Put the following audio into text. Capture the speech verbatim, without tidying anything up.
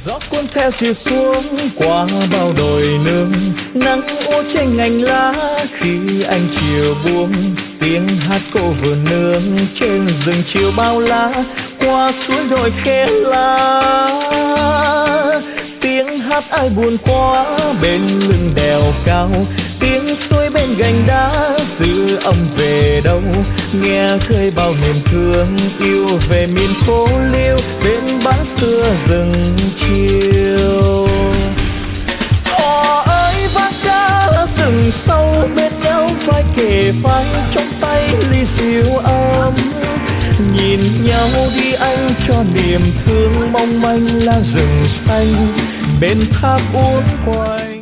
gió cuốn theo chiều xuống qua bao đồi nương, nắng úa trên ngành lá khi anh chiều buông, tiếng hát cô vườn nương trên rừng chiều bao la, qua suối đồi khe lá. Tiếng hát ai buồn quá bên lưng đèo cao, tiếng suối bên gành đá giữ ông về đâu, nghe khơi bao niềm thương yêu về miền phố liêu bên bãi xưa rừng chiều. Hò ơi vác cá rừng sâu bên nhau vai kề vai trong tay ly rượu ấm, nhìn nhau đi anh cho niềm thương mong manh lá rừng xanh bên thác uốn quay.